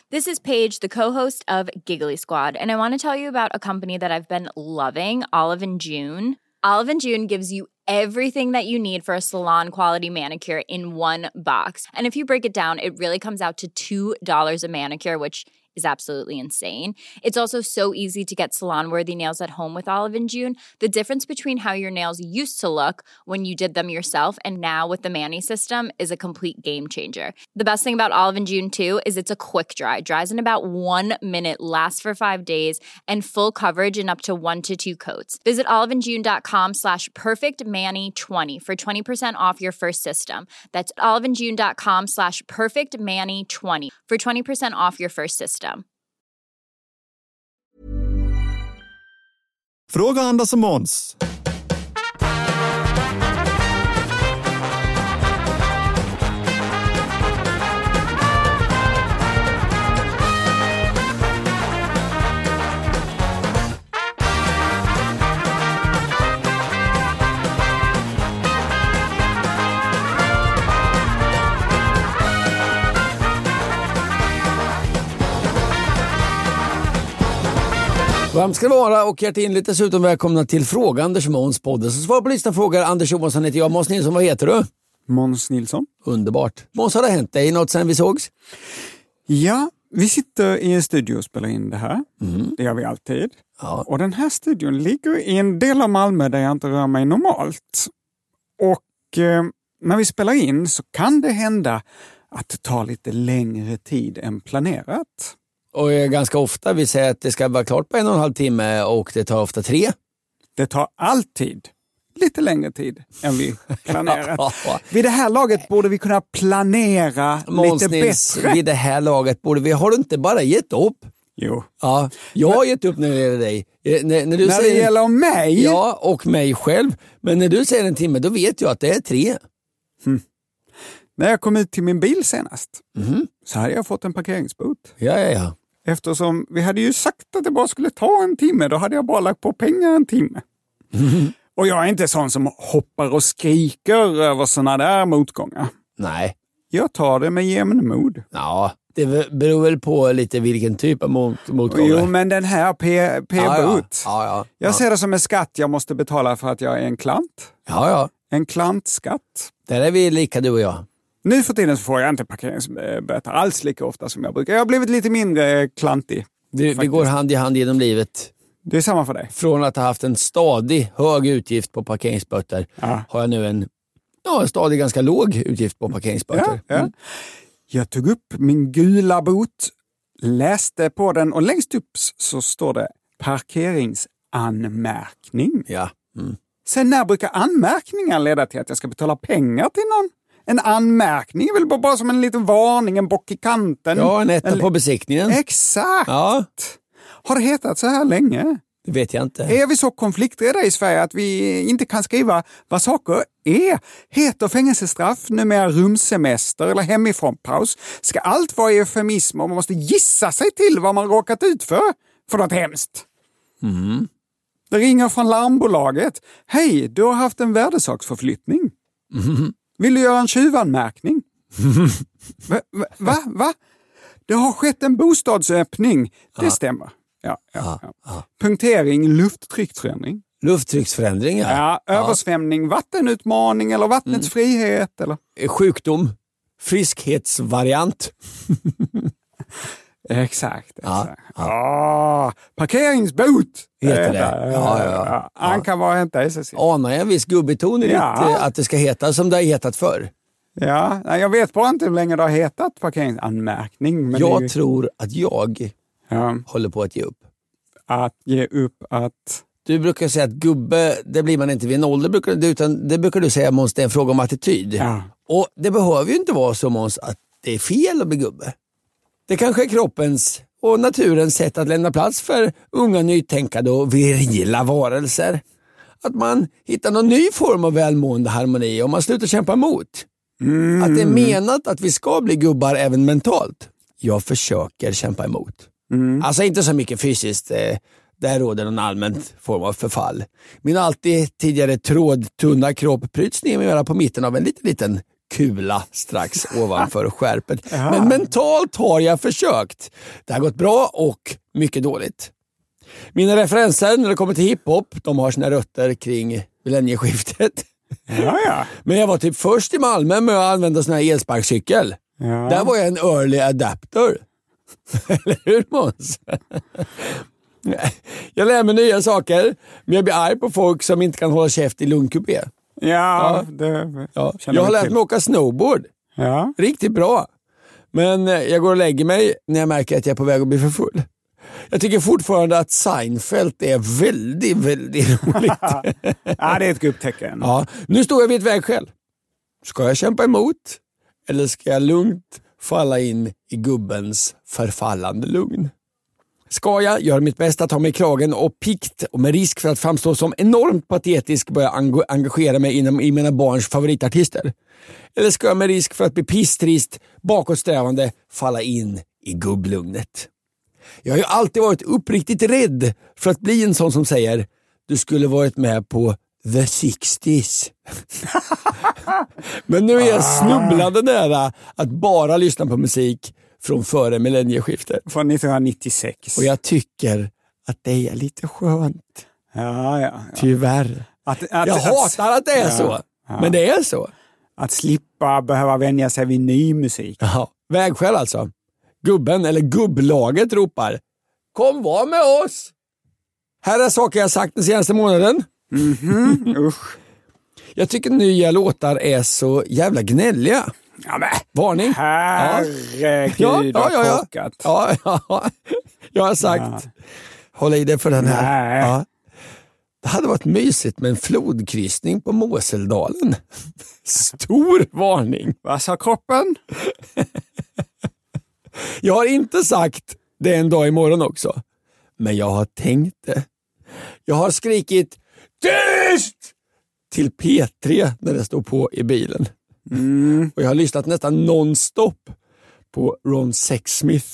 This is Paige, the co-host of Giggly Squad, and I want to tell you about a company that I've been loving, Olive & June. Olive & June gives you everything that you need for a salon-quality manicure in one box. And if you break it down, it really comes out to $2 a manicure, which is absolutely insane. It's also so easy to get salon-worthy nails at home with Olive & June. The difference between how your nails used to look when you did them yourself and now with the Mani system is a complete game changer. The best thing about Olive & June, too, is it's a quick dry. Dries in about 1 minute, lasts for 5 days, and full coverage in up to 1 to 2 coats. Visit oliveandjune.com/perfectmani20 for 20% off your first system. That's oliveandjune.com/perfectmani20 for 20% off your first system. Fråga Anders och Måns. Varmt ska det vara och hjärtinligt dessutom välkomna till Fråga Anders Måns podden. Så svar på listan frågar Anders Johansson heter jag. Måns Nilsson, vad heter du? Måns Nilsson. Underbart. Måns, har det hänt dig något sen vi sågs? Ja, vi sitter i en studio och spelar in det här. Det gör vi alltid. Ja. Och den här studion ligger i en del av Malmö där jag inte rör mig normalt. Och när vi spelar in så kan det hända att det tar lite längre tid än planerat. Och ganska ofta, vi säger att det ska vara klart på 1,5 timme och det tar ofta 3. Det tar alltid lite längre tid än vi planerat. Vid det här laget borde vi kunna planera Måns lite Nils, bättre. vid det här laget borde vi, har du inte bara gett upp? Jo. Ja, jag har gett upp när det gäller dig. När du när säger, det gäller mig? Ja, och mig själv. Men när du säger 1 timme, då vet jag att det är 3. När jag kom ut till min bil senast så hade jag fått en parkeringsbot. Ja. Eftersom vi hade ju sagt att det bara skulle ta 1 timme, då hade jag bara lagt på pengar 1 timme. Och jag är inte sån som hoppar och skriker över såna där motgångar. Nej. Jag tar det med jämnmod. Ja, det beror väl på lite vilken typ av motgångar. Jo, men den här P-bot. Ja. Jag ser det som en skatt jag måste betala för att jag är en klant. Ja. En klantskatt. Där är vi lika, du och jag. Nu för tiden så får jag inte parkeringsböter alls lika ofta som jag brukar. Jag har blivit lite mindre klantig. Vi går hand i hand genom livet. Det är samma för dig. Från att ha haft en stadig hög utgift på parkeringsböter har jag nu en stadig ganska låg utgift på parkeringsböter. Ja. Jag tog upp min gula bot, läste på den och längst upp så står det parkeringsanmärkning. Ja. Sen när brukar anmärkningar leda till att jag ska betala pengar till någon? En anmärkning är väl bara som en liten varning, en bock i kanten. Ja, en etta på besiktningen. Exakt! Ja. Har det hetat så här länge? Det vet jag inte. Är vi så konflikträdda i Sverige att vi inte kan skriva vad saker är? Heter fängelsestraff numera rumsemester eller hemifrånpaus? Ska allt vara eufemism och man måste gissa sig till vad man råkat ut för något hemskt? Det ringer från larmbolaget. Hej, du har haft en värdesaksförflyttning. Vill du göra en tjuvanmärkning? Va? Det har skett en bostadsöppning. Det stämmer. Ja. Punktering, lufttrycksförändring. Lufttrycksförändring, ja. Översvämning, vattenutmaning eller vattnets frihet. Eller? Sjukdom, friskhetsvariant. Exakt. Parkeringsbot heter det. Ja. Han kan vara inte SSC. Anar jag en viss gubbeton i att det ska heta som det har hetat förr? Ja, jag vet bara inte hur länge det har hetat parkeringsanmärkning. Men jag tror att jag håller på att ge upp. Att ge upp att... Du brukar säga att gubbe, det blir man inte vid en ålder, utan det brukar du säga, Måns, det är en fråga om attityd. Ja. Och det behöver ju inte vara så, Måns, att det är fel att bli gubbe. Det kanske är kroppens och naturens sätt att lämna plats för unga, nytänkande och virila varelser. Att man hittar någon ny form av välmående harmoni och man slutar kämpa emot. Att det är menat att vi ska bli gubbar även mentalt. Jag försöker kämpa emot. Alltså inte så mycket fysiskt. Där råder en allmän form av förfall. Min alltid tidigare trådtunna kropp pryts ner med på mitten av en liten kula strax ovanför skärpet. Ja. Men mentalt har jag försökt. Det har gått bra och mycket dåligt. Mina referenser när det kommer till hiphop, de har sina rötter kring millennieskiftet. Ja. Men jag var typ först i Malmö med att använda sån här elsparkcykel. Ja. Där var jag en early adapter. Eller hur, Måns? Jag lär mig nya saker, men jag blir arg på folk som inte kan hålla käft i lugnkupé. Ja. Jag har lärt mig åka snowboard. Ja. Riktigt bra. Men jag går och lägger mig när jag märker att jag är på väg att bli för full. Jag tycker fortfarande att Seinfeld är väldigt, väldigt roligt. Ja, det är ett gubbtecken. Ja, nu står jag vid ett vägskäl. Ska jag kämpa emot? Eller ska jag lugnt falla in i gubbens förfallande lugn? Ska jag göra mitt bästa, ta mig i kragen och pikt och med risk för att framstå som enormt patetisk börja engagera mig i mina barns favoritartister? Eller ska jag med risk för att bli pisstrist, bakåtsträvande falla in i gubblugnet? Jag har ju alltid varit uppriktigt rädd för att bli en sån som säger du skulle varit med på The 60s. Men nu är jag snubblande nära att bara lyssna på musik från före millennieskiftet. Från 1996. Och jag tycker att det är lite skönt. Ja. Tyvärr. Jag hatar att det är så. Men det är så. Att slippa behöva vänja sig vid ny musik. Ja. Vägskäl alltså. Gubben eller gubblaget ropar: kom var med oss! Här är saker jag sagt den senaste månaden. Usch. Jag tycker nya låtar är så jävla gnälliga. Ja, men. Varning. Herregud, ja. Jag har sagt håll i det för den här. Ja. Det hade varit mysigt med en flodkryssning på Moseldalen. Stor varning. Vad sa kroppen? Jag har inte sagt det en dag imorgon också. Men jag har tänkt det. Jag har skrikit tyst till P3 när det står på i bilen. Och jag har lyssnat nästan non-stop på Ron Sexsmith.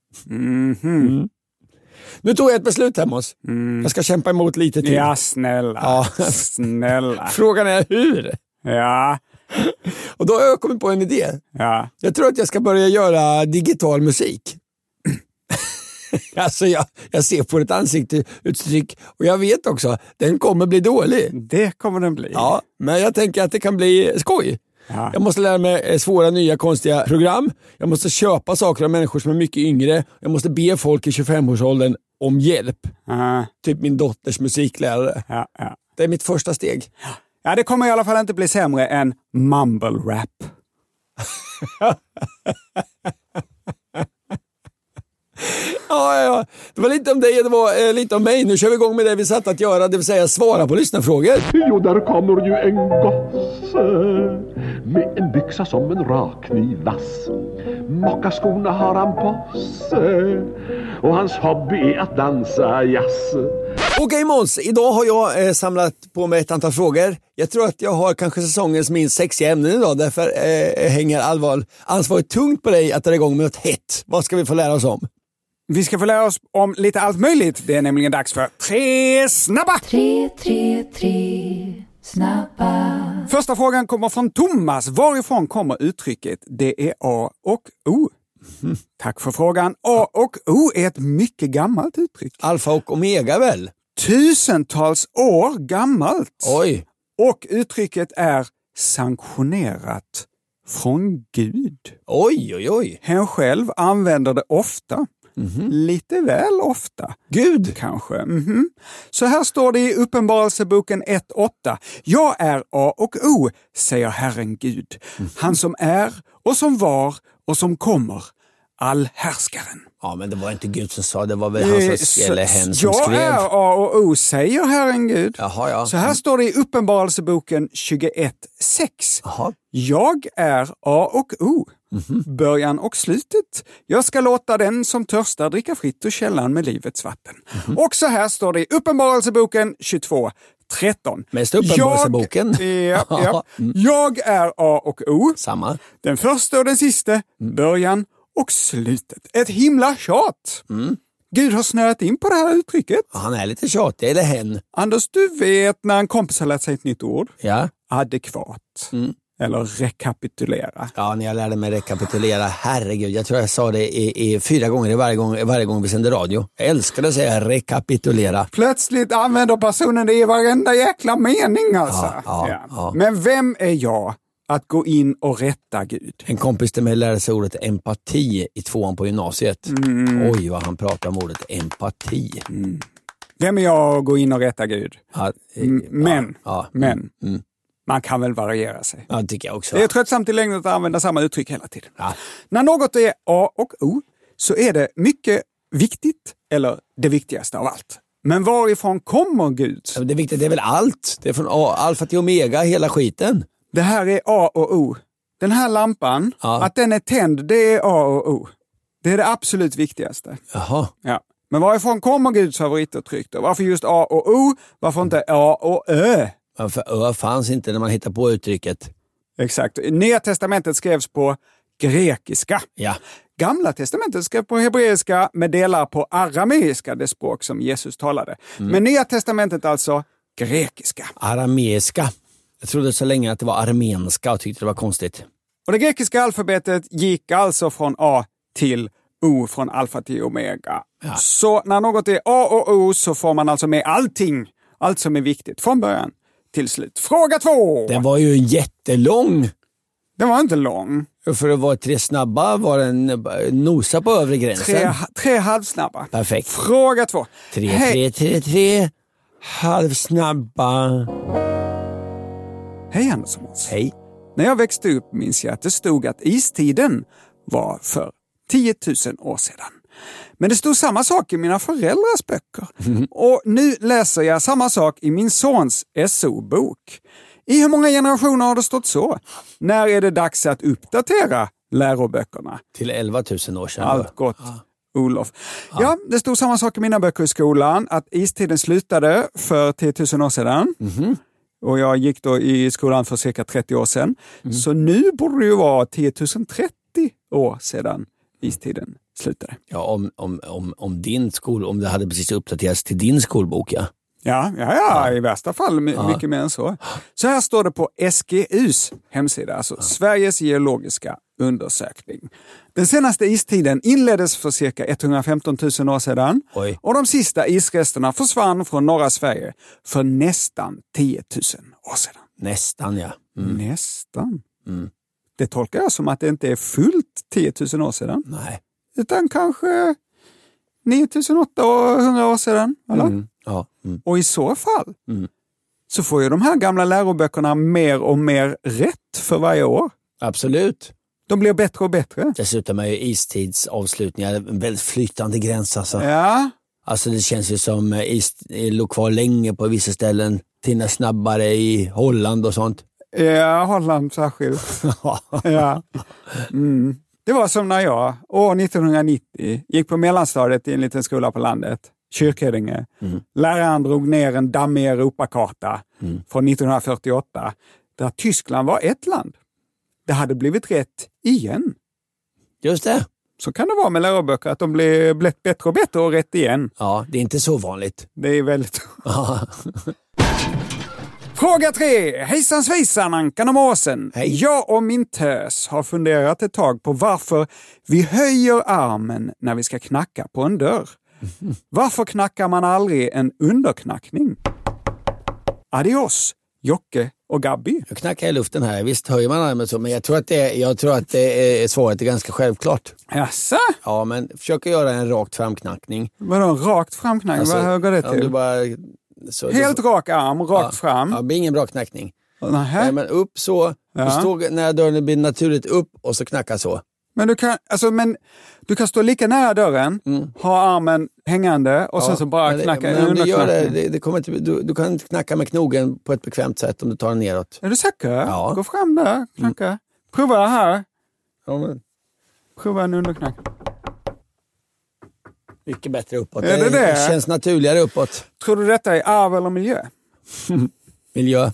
Nu tog jag ett beslut här, Måns. Jag ska kämpa emot lite till. Ja, snälla. Snälla. Frågan är hur? Ja. Och då har jag kommit på en idé. Ja. Jag tror att jag ska börja göra digital musik. Alltså jag ser på ett ansiktsuttryck och jag vet också, den kommer bli dålig. Det kommer den bli. Ja, men jag tänker att det kan bli skoj. Ja. Jag måste lära mig svåra nya konstiga program. Jag måste köpa saker av människor som är mycket yngre. Jag måste be folk i 25-årsåldern om hjälp. Typ min dotters musiklärare. Ja. Det är mitt första steg. Ja, det kommer i alla fall inte bli sämre än mumble rap. Ja. Det var lite om dig, det var lite om mig. Nu kör vi igång med det vi satt att göra, det vill säga svara på lyssnarfrågor. Jo, där kommer ju en gosse med en byxa som en rakkniv vass. Mockaskorna har han på sig och hans hobby är att dansa jazz. Okej, Måns, idag har jag samlat på mig ett antal frågor. Jag tror att jag har kanske säsongens minst sexiga ämnen idag. Därför hänger ansvaret tungt på dig att dra igång med något hett. Vad ska vi få lära oss om? Vi ska få lära oss om lite allt möjligt. Det är nämligen dags för 3 snabba! 3 snabba. Första frågan kommer från Thomas. Varifrån kommer uttrycket det är A och O? Tack för frågan. A och O är ett mycket gammalt uttryck. Alfa och omega väl? Tusentals år gammalt. Oj. Och uttrycket är sanktionerat från Gud. Oj. Han själv använder det ofta. Lite väl ofta. Gud. Kanske. Så här står det i Uppenbarelseboken 1:8. Jag är A och O, säger Herren Gud. Han som är och som var och som kommer. Allhärskaren. Ja, men det var inte Gud som sa, det var väl han som, eller hen som jag skrev. Jag är A och O, säger Herren Gud. Jaha, ja. Så här står det i Uppenbarelseboken 21:6. Jag är A och O. Början och slutet. Jag ska låta den som törstar dricka fritt ur källan med livets vatten. Och så här står det i Uppenbarelseboken 22:13. Mest Uppenbarelseboken. Ja. Jag är A och O. Samma. Den första och den sista. Början och slutet. Ett himla tjat. Gud har snöat in på det här uttrycket. Han är lite tjatig, eller hen. Anders, du vet när en kompis har lärt sig ett nytt ord. Ja. Adekvat. Eller rekapitulera. Ja, när jag lärde mig rekapitulera, herregud, jag tror jag sa det i 4 gånger varje gång vi sände radio. Jag älskade att säga rekapitulera. Plötsligt använder personen det i varenda jäkla mening alltså. Ja. Men vem är jag att gå in och rätta Gud? En kompis till mig lärde sig ordet empati i 2:an på gymnasiet. Oj, vad han pratar om ordet empati. Vem är jag att gå in och rätta Gud? Ja, Men man kan väl variera sig. Ja, det tycker jag också. Det är tröttsamt i längden att använda samma uttryck hela tiden. Ja. När något är A och O så är det mycket viktigt, eller det viktigaste av allt. Men varifrån kommer Gud? Ja, det viktiga är väl allt. Det är från alfa till omega, hela skiten. Det här är A och O. Den här lampan, att den är tänd, det är A och O. Det är det absolut viktigaste. Jaha. Ja. Men varifrån kommer Guds favorituttryck då? Varför just A och O? Varför inte A och Ö? Ja, för Ö fanns inte när man hittade på uttrycket. Exakt. Nya testamentet skrevs på grekiska. Ja. Gamla testamentet skrevs på hebreiska med delar på arameiska, det språk som Jesus talade. Men Nya testamentet alltså grekiska. Arameiska. Jag trodde så länge att det var armenska och tyckte det var konstigt. Och det grekiska alfabetet gick alltså från A till O, från alfa till omega. Ja. Så när något är A och O så får man alltså med allting. Allt som är viktigt från början till slut. Fråga 2! Den var ju jättelång. Den var inte lång. För att vara 3 snabba var den nosa på övre gränsen. 3 halvsnabba. Perfekt. Fråga 2. 3 halvsnabba. Hej Anders och Måns. Hej. När jag växte upp minns jag att det stod att istiden var för 10 000 år sedan. Men det stod samma sak i mina föräldrars böcker. Och nu läser jag samma sak i min sons SO-bok. I hur många generationer har det stått så? När är det dags att uppdatera läroböckerna? Till 11 000 år sedan. Allt gott, Olof. Ja, det stod samma sak i mina böcker i skolan. Att istiden slutade för 10 000 år sedan. Och jag gick då i skolan för cirka 30 år sedan. Så nu borde det ju vara 10 030 år sedan istiden slutade. Ja, om det hade precis uppdaterats till din skolbok, ja. Ja, i värsta fall mycket mer än så. Så här står det på SGUs hemsida, alltså Sveriges geologiska undersökning. Den senaste istiden inleddes för cirka 115 000 år sedan. Oj. Och de sista isresterna försvann från norra Sverige för nästan 10 000 år sedan. Nästan, ja. Nästan. Det tolkar jag som att det inte är fullt 10 000 år sedan. Nej. Utan kanske 9800 år sedan, eller? Ja. Och i så fall så får ju de här gamla läroböckerna mer och mer rätt för varje år. Absolut. De blir bättre och bättre. Dessutom är ju istidsavslutningar en väldigt flytande gräns. Alltså. Ja. Alltså det känns ju som is låg kvar länge på vissa ställen. Tina snabbare i Holland och sånt. Ja, Holland särskilt. Ja. Det var som när jag år 1990 gick på mellanstadiet i en liten skola på landet. Kyrkheden. Läraren drog ner en dammig Europakarta från 1948 där Tyskland var ett land. Det hade blivit rätt igen. Just det. Så kan det vara med läroböcker att de blir bättre och bättre och rätt igen. Ja, det är inte så vanligt. Det är väldigt... Fråga 3. Hejsan svejsan, Ankan och Måsen. Hej. Jag och min tös har funderat ett tag på varför vi höjer armen när vi ska knacka på en dörr. Varför knackar man aldrig en underknackning? Adios, Jocke och Gabby. Jag knackar i luften här. Visst höjer man armen så, men jag tror att det är svaret är ganska självklart. Jaså? Ja, men försök göra en rakt framknackning. Vadå en rakt framknackning? Alltså, vad höger det till? Du bara, helt rak arm, rakt fram. Ja, det blir ingen bra knackning. Nej, men upp så. Ja. Du står när dörren blir naturligt upp och så knacka så. Men du kan stå lika nära dörren, ha armen hängande och sen så bara knacka men om du gör underknackning. det kommer inte, du kan inte knacka med knogen på ett bekvämt sätt om du tar den neråt. Är du säker? Ja. Gå fram där, knacka. Prova här. Ja, men. Prova en underknack. Mycket bättre uppåt. Är det? Känns naturligare uppåt. Tror du detta är arv eller miljö? Miljö.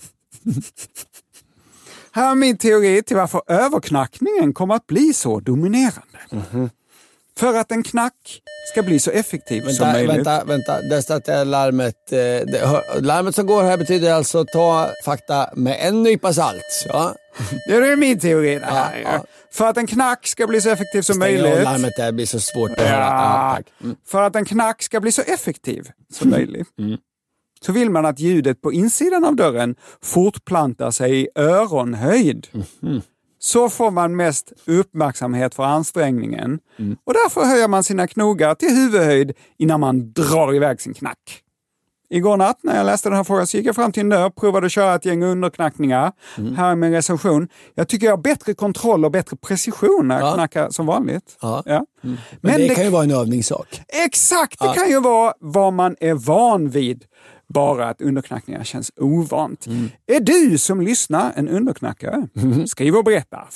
Här är min teori till varför överknackningen kommer att bli så dominerande. För att en knack ska bli så effektiv som möjligt. Vänta. Där startar larmet. Larmet som går här betyder alltså ta fakta med en nypa salt. Ja. Det är min teori. För att en knack ska bli så effektiv som möjligt. Larmet där blir så svårt att höra. För att en knack ska bli så effektiv som möjligt. Så vill man att ljudet på insidan av dörren fortplantar sig i öronhöjd. Så får man mest uppmärksamhet för ansträngningen. Och därför höjer man sina knogar till huvudhöjd innan man drar iväg sin knack. Igår natt när jag läste den här frågan så gick jag fram till en dörr, provade att köra ett gäng underknackningar. Här är min recension. Jag tycker jag har bättre kontroll och bättre precision när jag knackar som vanligt. Men det kan ju vara en övningssak. Exakt, det kan ju vara vad man är van vid. Bara att underknackningar känns ovant. Är du som lyssnar en underknackare? Skriv och berätta.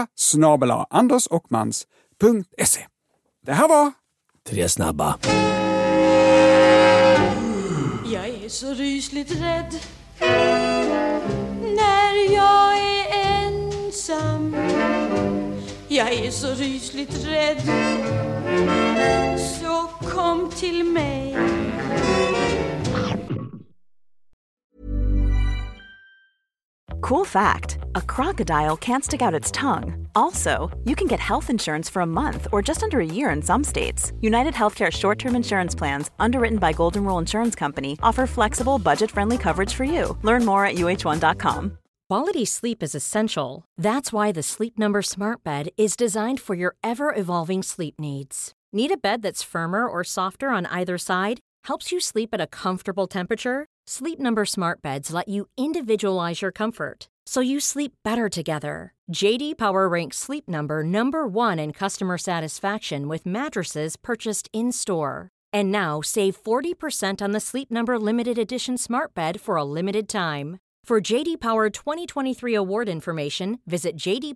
Fraga@andersochmans.se. Det här var 3 snabba. Jag är så rysligt rädd när jag är ensam. Jag är så rysligt rädd, så kom till mig. Cool fact, a crocodile can't stick out its tongue. Also, you can get health insurance for a month or just under a year in some states. United Healthcare short-term insurance plans, underwritten by Golden Rule Insurance Company, offer flexible, budget-friendly coverage for you. Learn more at uh1.com. Quality sleep is essential. That's why the Sleep Number Smart Bed is designed for your ever-evolving sleep needs. Need a bed that's firmer or softer on either side? Helps you sleep at a comfortable temperature? Sleep Number Smart Beds let you individualize your comfort, so you sleep better together. JD Power ranks Sleep Number #1 in customer satisfaction with mattresses purchased in-store. And now save 40% on the Sleep Number Limited Edition Smart Bed for a limited time. For JD Power 2023 award information, visit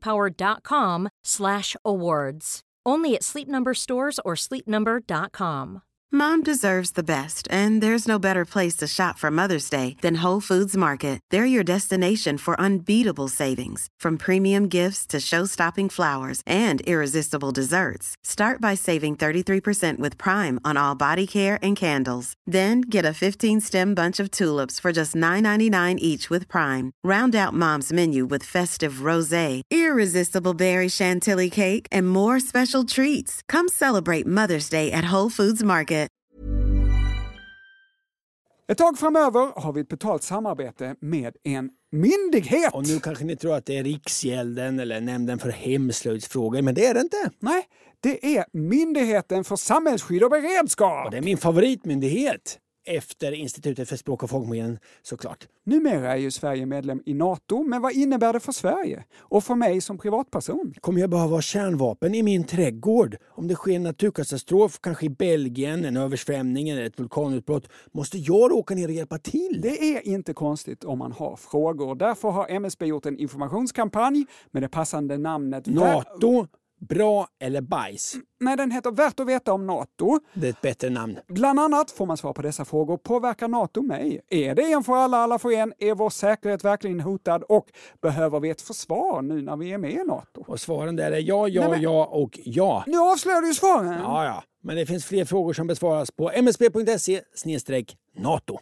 jdpower.com/awards. Only at Sleep Number stores or sleepnumber.com. Mom deserves the best, and there's no better place to shop for Mother's Day than Whole Foods Market. They're your destination for unbeatable savings, from premium gifts to show-stopping flowers and irresistible desserts. Start by saving 33% with Prime on all body care and candles. Then get a 15-stem bunch of tulips for just $9.99 each with Prime. Round out Mom's menu with festive rosé, irresistible berry chantilly cake, and more special treats. Come celebrate Mother's Day at Whole Foods Market. Ett tag framöver har vi ett betalt samarbete med en myndighet. Och nu kanske ni tror att det är Riksgälden eller Nämnden för hemslöjdsfrågor, men det är det inte. Nej, det är Myndigheten för samhällsskydd och beredskap. Och det är min favoritmyndighet. Efter Institutet för språk och folkminnen, såklart. Numera är ju Sverige medlem i NATO, men vad innebär det för Sverige? Och för mig som privatperson? Kommer jag behöva kärnvapen i min trädgård? Om det sker en naturkatastrof, kanske i Belgien, en översvämning eller ett vulkanutbrott, måste jag åka ner och hjälpa till? Det är inte konstigt om man har frågor. Därför har MSB gjort en informationskampanj med det passande namnet NATO. Bra eller bajs? Nej, den heter Värt att veta om NATO. Det är ett bättre namn. Bland annat får man svar på dessa frågor. Påverkar NATO mig? Är det en för alla, alla för en? Är vår säkerhet verkligen hotad? Och behöver vi ett försvar nu när vi är med i NATO? Och svaren där är ja, ja och ja. Nu avslöjar du svaren. Ja. Men det finns fler frågor som besvaras på msb.se/NATO.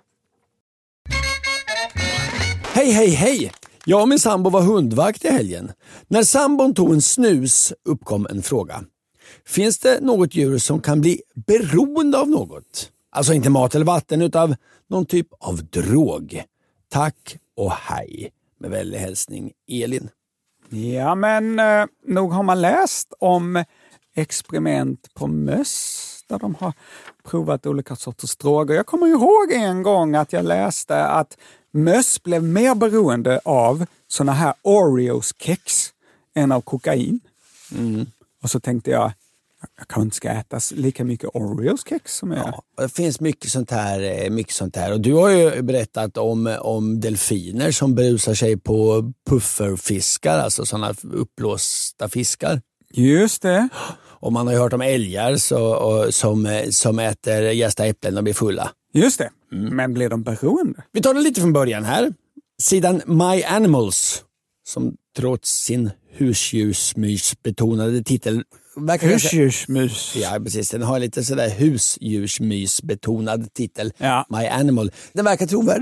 Hej! Jag och min sambo var hundvakt i helgen. När sambon tog en snus uppkom en fråga. Finns det något djur som kan bli beroende av något? Alltså inte mat eller vatten utan någon typ av drog. Tack och hej. Med vänlig hälsning Elin. Ja, men nog har man läst om experiment på möss där de har provat olika sorters droger. Jag kommer ihåg en gång att jag läste att möss blev mer beroende av såna här Oreos-kex än av kokain. Och så tänkte jag kanske inte ska äta lika mycket Oreos-kex som jag. Ja, det finns mycket sånt här. Och du har ju berättat om delfiner som berusar sig på pufferfiskar, alltså sådana uppblåsta fiskar. Just det. Och man har ju hört om älgar som äter jästa äpplen och blir fulla. Just det, men blir de beroende? Vi tar det lite från början här. Sidan My Animals, som trots sin husdjursmysbetonade titel... Husdjursmys? Ja, precis. Den har lite sådär husdjursmysbetonad titel. Ja. My Animal. Den verkar trovärdig.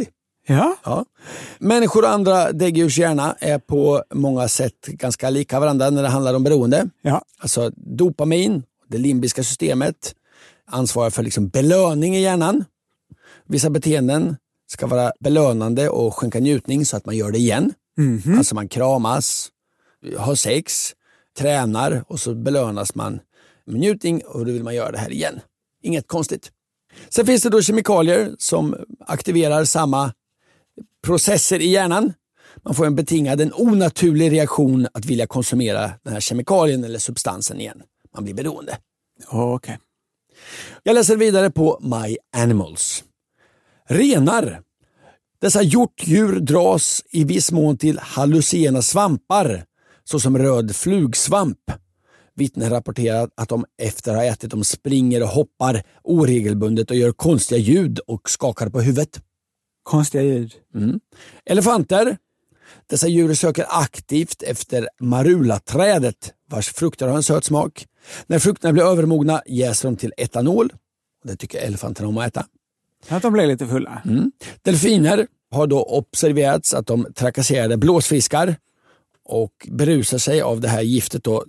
Ja. Människor och andra däggdjurs hjärna är på många sätt ganska lika varandra när det handlar om beroende. Ja. Alltså dopamin, det limbiska systemet, ansvarar för liksom belöning i hjärnan. Vissa beteenden ska vara belönande och skänka njutning så att man gör det igen. Mm-hmm. Alltså man kramas, har sex, tränar och så belönas man med njutning och då vill man göra det här igen. Inget konstigt. Sen finns det då kemikalier som aktiverar samma processer i hjärnan. Man får en onaturlig reaktion att vilja konsumera den här kemikalien eller substansen igen. Man blir beroende. Okej. Jag läser vidare på My Animals. Renar. Dessa hjortdjur dras i viss mån till hallucinogena svampar såsom röd flugsvamp. Vittnen rapporterar att de efter att ha ätit de springer och hoppar oregelbundet och gör konstiga ljud och skakar på huvudet. Konstiga ljud. Elefanter. Dessa djur söker aktivt efter marulaträdet vars frukter har en söt smak. När frukterna blir övermogna jäser de till etanol. Det tycker elefanterna om att äta. Att de blir lite fulla. Delfiner har då observerats att de trakasserade blåsfiskar och berusar sig av det här giftet då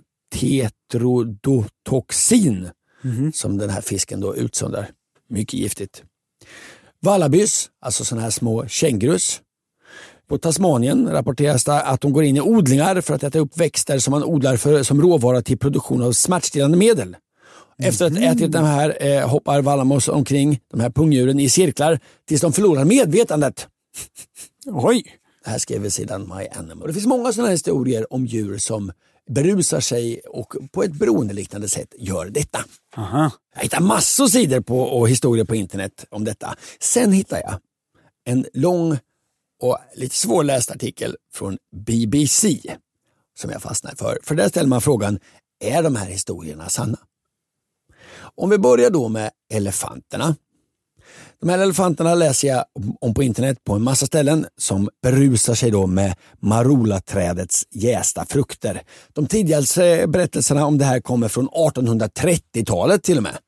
tetrodotoxin som den här fisken då utsöndrar. Mycket giftigt. Wallabys, alltså sådana här små kängurus. På Tasmanien rapporteras det att de går in i odlingar för att äta upp växter som man odlar som råvara till produktion av smärtstillande medel. Efter att ha ätit de här hoppar Wallamos omkring de här pungdjuren i cirklar tills de förlorar medvetandet. Oj! Det här skrev sidan My Animal. Det finns många sådana här historier om djur som berusar sig och på ett beroendeliknande sätt gör detta. Aha. Jag hittar massor sidor och historier på internet om detta. Sen hittar jag en lång och lite svårläst artikel från BBC som jag fastnar för. För där ställer man frågan, är de här historierna sanna? Om vi börjar då med elefanterna. De här elefanterna läser jag om på internet på en massa ställen som berusar sig då med marulaträdets jästa frukter. De tidigaste berättelserna om det här kommer från 1830-talet till och med.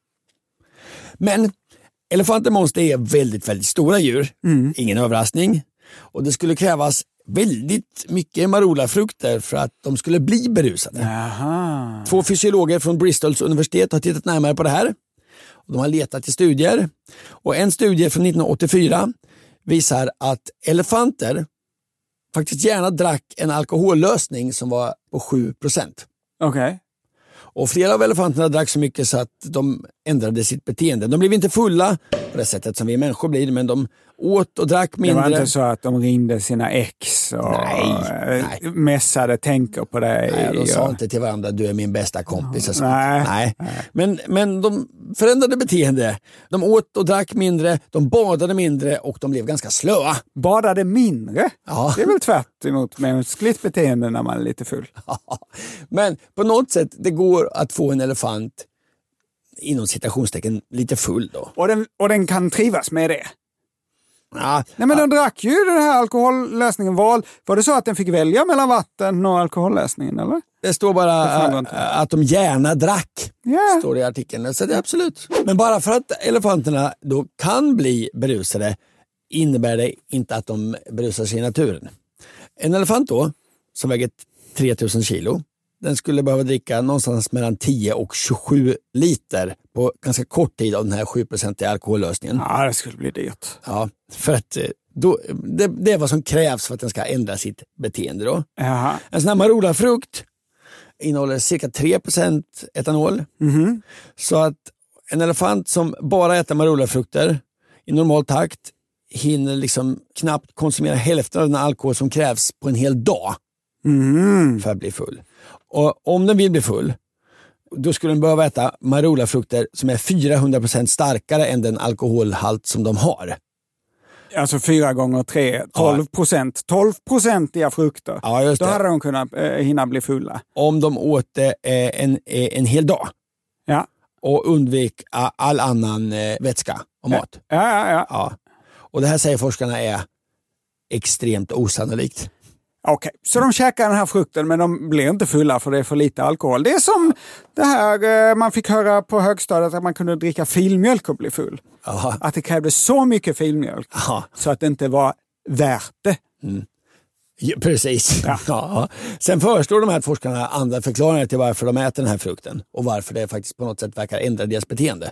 Men elefanter måste är väldigt, väldigt stora djur. Ingen överraskning. Och det skulle krävas väldigt mycket marulafrukter för att de skulle bli berusade. Aha. 2 fysiologer från Bristols universitet har tittat närmare på det här. Och de har letat i studier. Och en studie från 1984 visar att elefanter faktiskt gärna drack en alkohollösning som var på 7%. Okej. Och flera av elefanterna drack så mycket så att de ändrade sitt beteende. De blev inte fulla på det sättet som vi människor blir, men de åt och drack mindre. Det var inte så att de ringde sina ex och mässade tänker på dig. Nej, de sa inte till varandra, du är min bästa kompis. Och sånt. Nej. Men de förändrade beteende. De åt och drack mindre, de badade mindre och de blev ganska slöa. Badade mindre? Ja. Det är väl tvärt emot mänskligt beteende när man är lite full. Men på något sätt, det går att få en elefant inom citationstecken lite full då. Och den kan trivas med det? Ja. Nej, men den drack ju den här alkohollösningen. Var det så att den fick välja mellan vatten och alkohollösningen, eller? Det står bara att de gärna drack, står det i artikeln. Så det är absolut. Men bara för att elefanterna då kan bli berusade innebär det inte att de berusar sig i naturen. En elefant då, som väger 3000 kilo, den skulle behöva dricka någonstans mellan 10 och 27 liter på ganska kort tid av den här 7% alkohollösningen. Ja, det skulle bli dyrt. Ja, för att det är vad som krävs för att den ska ändra sitt beteende då. Jaha. En sån här marulafrukt innehåller cirka 3% etanol. Så att en elefant som bara äter marulafrukter i normal takt hinner liksom knappt konsumera hälften av den alkohol som krävs på en hel dag för att bli full. Och om den vill bli full, då skulle den behöva äta marulafrukter som är 400% starkare än den alkoholhalt som de har. Alltså 4 gånger 3, 12%. 12% frukter. Ja, just det. Då hade de kunnat hinna bli fulla. Om de åt en hel dag. Ja. Och undvik all annan vätska och mat. Ja. Och det här säger forskarna är extremt osannolikt. Okej, så de käkar den här frukten men de blir inte fulla för det är för lite alkohol. Det är som det här man fick höra på högstadiet att man kunde dricka filmjölk och bli full. Aha. Att det krävdes så mycket filmjölk så att det inte var värt det. Ja, precis. Ja. Sen föreslår de här forskarna andra förklaringar till varför de äter den här frukten och varför det faktiskt på något sätt verkar ändra deras beteende.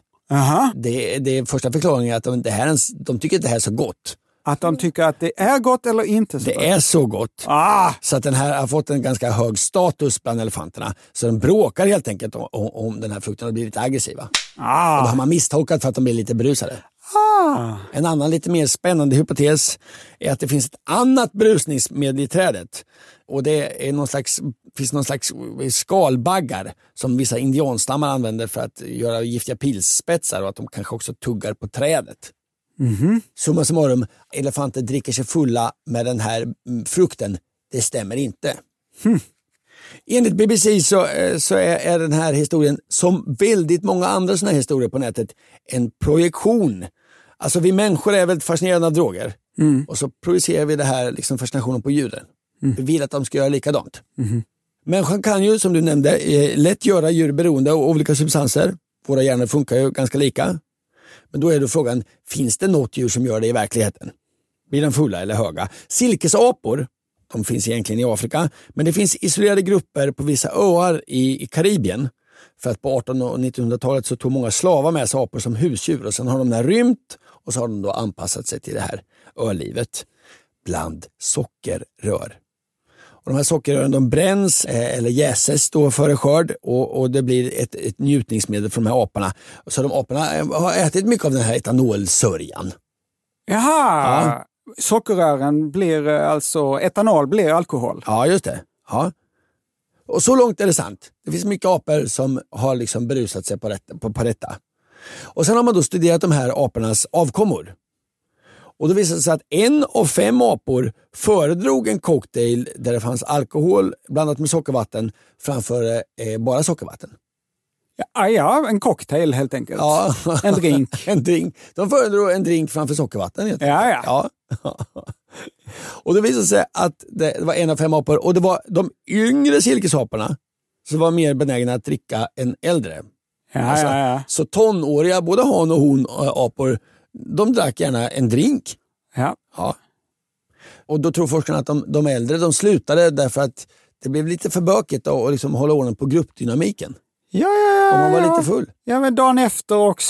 Det första förklaringen är att de tycker att det här är så gott. Att de tycker att det är gott eller inte så gott? Det är så gott. Så att den här har fått en ganska hög status bland elefanterna. Så de bråkar helt enkelt om den här frukten och blir lite aggressiva. Och då har man misstolkat för att de blir lite berusade. En annan lite mer spännande hypotes är att det finns ett annat brusningsmedel i trädet. Och det är finns någon slags skalbaggar som vissa indianstammar använder för att göra giftiga pilsspetsar och att de kanske också tuggar på trädet. Summa summarum, elefanter dricker sig fulla med den här frukten. Det stämmer inte. Enligt BBC så är den här historien, som väldigt många andra såna här historier på nätet, en projektion. Alltså vi människor är väldigt fascinerade av droger. Och så projicerar vi det här liksom fascinationen på djuren. Vi vill att de ska göra likadant. Människan kan ju, som du nämnde, lätt göra djur beroende av olika substanser. Våra hjärnor funkar ju ganska lika. Men då är då frågan, finns det något djur som gör det i verkligheten? Blir de fulla eller höga? Silkesapor, de finns egentligen i Afrika, men det finns isolerade grupper på vissa öar i Karibien. För att på 1800- och 1900-talet så tog många slavar med sig apor som husdjur och sen har de där rymt och så har de då anpassat sig till det här ölivet bland sockerrör. Och de här sockerrören de bränns eller jäses då före skörd och det blir ett njutningsmedel för de här aporna. Så de aporna har ätit mycket av den här etanolsörjan. Jaha, sockerrören blir alltså, etanol blir alkohol. Ja, just det. Ja. Och så långt är det sant. Det finns mycket apor som har liksom berusat sig på detta. Och sen har man då studerat de här apornas avkommor. Och då visade det sig att 1 av 5 apor föredrog en cocktail där det fanns alkohol blandat med sockervatten framför bara sockervatten. Ja, en cocktail helt enkelt. Ja. En drink. En drink. De föredrog en drink framför sockervatten. Ja. Och det visade sig att det var 1 av 5 apor och det var de yngre silkesaporna som var mer benägna att dricka än äldre. Så tonåriga, både han och hon apor, de drack gärna en drink. Ja. Och då tror forskarna att de äldre de slutade därför att det blev lite för bökigt att liksom hålla ordning på gruppdynamiken. Om man var lite full. Ja, men dagen efter också.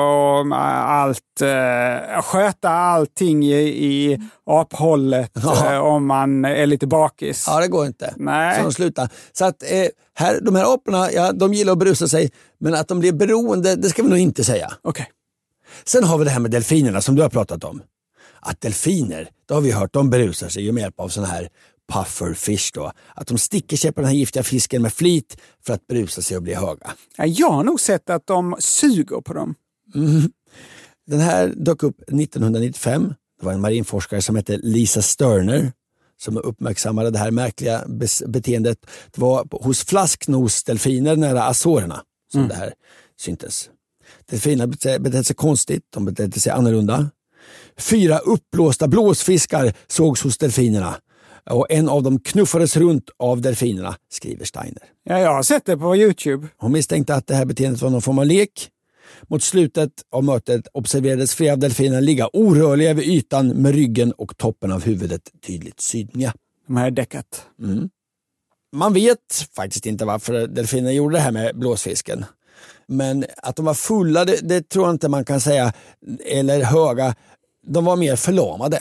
Sköta allting i aphållet om man är lite bakis. Ja, det går inte. Nej. Så de slutar. Så att de här aporna, de gillar att brusa sig, men att de blir beroende, det ska vi nog inte säga. Okej. Sen har vi det här med delfinerna som du har pratat om. Att delfiner, då har vi hört, de berusar sig med hjälp av såna här pufferfish då. Att de sticker sig på den här giftiga fisken med flit för att berusa sig och bli höga. Ja, jag har nog sett att de suger på dem. Den här dök upp 1995. Det var en marinforskare som hette Lisa Sterner som uppmärksammade det här märkliga beteendet. Det var hos flasknosdelfiner nära Azorerna som det här syntes. Delfinerna betedde sig konstigt, de betedde sig annorlunda. 4 uppblåsta blåsfiskar sågs hos delfinerna. Och en av dem knuffades runt av delfinerna, skriver Steiner. Ja, jag har sett det på YouTube. Hon misstänkte att det här beteendet var någon form av lek. Mot slutet av mötet observerades flera av delfinerna ligga orörliga vid ytan med ryggen och toppen av huvudet tydligt synliga. De här däckat. Man vet faktiskt inte varför delfinerna gjorde det här med blåsfisken. Men att de var fulla, det tror jag inte man kan säga. Eller höga. De var mer förlamade.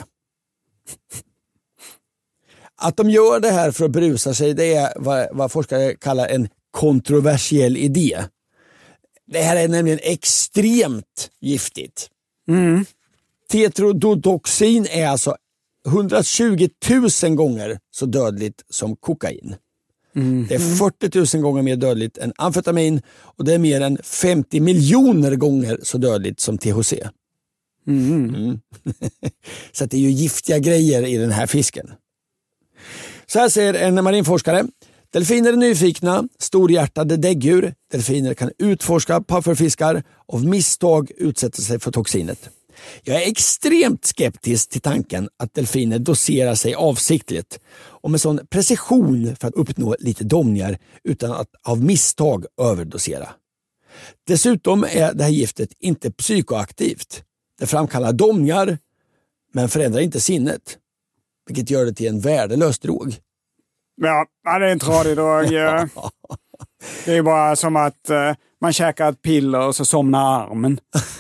Att de gör det här för att brusa sig, det är vad forskare kallar en kontroversiell idé. Det här är nämligen extremt giftigt. Tetrodotoxin är alltså 120 000 gånger så dödligt som kokain. Det är 40 000 gånger mer dödligt än amfetamin och det är mer än 50 miljoner gånger så dödligt som THC. Så att det är ju giftiga grejer i den här fisken. Så här säger en marinforskare. Delfiner är nyfikna, storhjärtade däggdjur. Delfiner kan utforska pufferfiskar och av misstag utsätta sig för toxinet. Jag är extremt skeptisk till tanken att delfiner doserar sig avsiktligt och med sån precision för att uppnå lite domningar utan att av misstag överdosera. Dessutom är det här giftet inte psykoaktivt. Det framkallar domningar men förändrar inte sinnet. vilket gör det till en värdelös drog. Ja, det är en tradig drog. Det är bara som att man käkar ett piller och så somnar armen.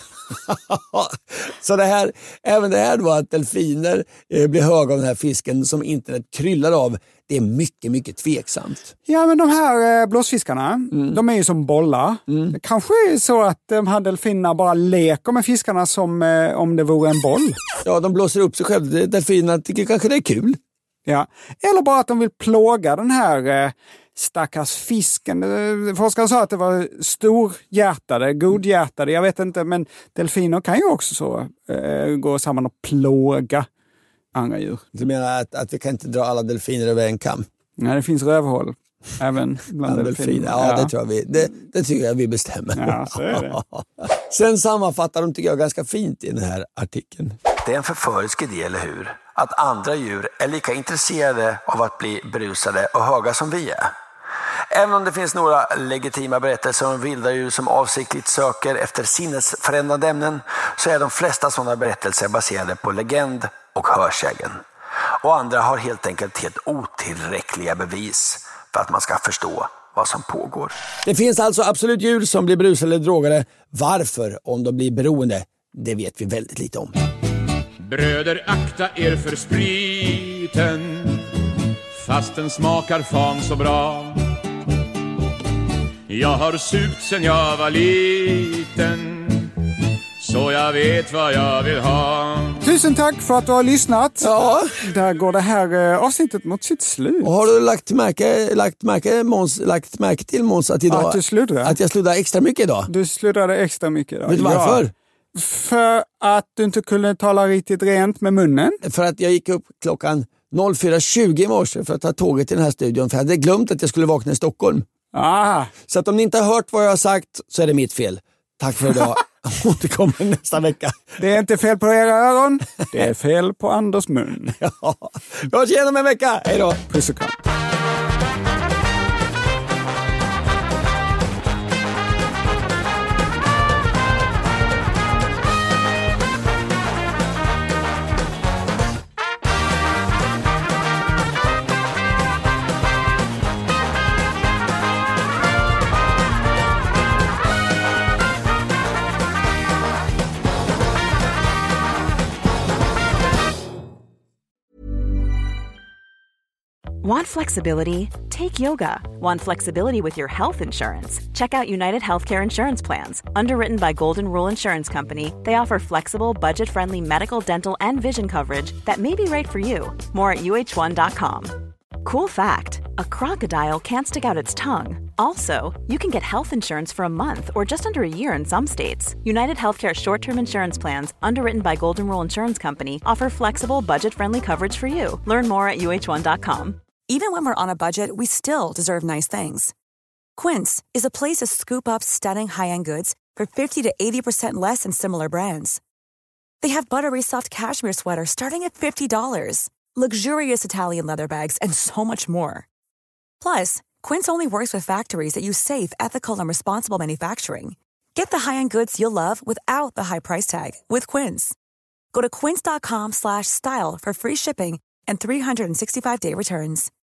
Så även det här då att delfiner blir höga av den här fisken som internet kryllar av, det är mycket, mycket tveksamt. Ja, men de här blåsfiskarna, de är ju som bollar. Det kanske är så att de här delfinerna bara leker med fiskarna som om det vore en boll. Ja, de blåser upp sig själva. Delfinerna tycker kanske det är kul. Ja, eller bara att de vill plåga den här stackars fisken. Forskare sa att det var storhjärtade, godhjärtade. Jag vet inte, men delfiner kan ju också så gå samman och plåga andra djur. Du menar att vi kan inte dra alla delfiner över en kam? Nej, det finns rövhål även bland delfiner. Ja, det tror jag det tycker jag vi bestämmer. Ja, så är det. Sen sammanfattar de, tycker jag, ganska fint i den här artikeln. Det är en förförisk idé, eller hur? Att andra djur är lika intresserade av att bli berusade och höga som vi är. Även om det finns några legitima berättelser om vilda djur som avsiktligt söker efter sinnesförändrande ämnen, så är de flesta sådana berättelser baserade på legend och hörsägen. Och andra har helt enkelt helt otillräckliga bevis för att man ska förstå vad som pågår. Det finns alltså absolut djur som blir berusade eller drogade. Varför, om de blir beroende, det vet vi väldigt lite om. Bröder, akta er för spriten, fast den smakar fan så bra. Jag har supt sen jag var liten, så jag vet vad jag vill ha. Tusen tack för att du har lyssnat. Ja. Där går det här avsnittet mot sitt slut. Och har du lagt märke till, Måns, att idag, att du sluddrar? Att jag sluddrar extra mycket idag? Du sluddrade extra mycket idag. Vet du varför? Ja. För att du inte kunde tala riktigt rent med munnen. För att jag gick upp klockan 04.20 i morse för att ta tåget till den här studion. För jag hade glömt att jag skulle vakna i Stockholm. Så att om ni inte har hört vad jag har sagt så är det mitt fel. Tack för idag. Återkommer nästa vecka. Det är inte fel på era öron. Det är fel på Anders mun. Ja. Vi hörs igen om en vecka. Hej då. Puss och kram. Want flexibility? Take yoga. Want flexibility with your health insurance? Check out United Healthcare Insurance Plans. Underwritten by Golden Rule Insurance Company, they offer flexible, budget-friendly medical, dental, and vision coverage that may be right for you. More at uh1.com. Cool fact, a crocodile can't stick out its tongue. Also, you can get health insurance for a month or just under a year in some states. United Healthcare short-term insurance plans, underwritten by Golden Rule Insurance Company, offer flexible, budget-friendly coverage for you. Learn more at uh1.com. Even when we're on a budget, we still deserve nice things. Quince is a place to scoop up stunning high-end goods for 50 to 80% less than similar brands. They have buttery soft cashmere sweaters starting at $50, luxurious Italian leather bags, and so much more. Plus, Quince only works with factories that use safe, ethical, and responsible manufacturing. Get the high-end goods you'll love without the high price tag with Quince. Go to quince.com/style for free shipping and 365-day returns.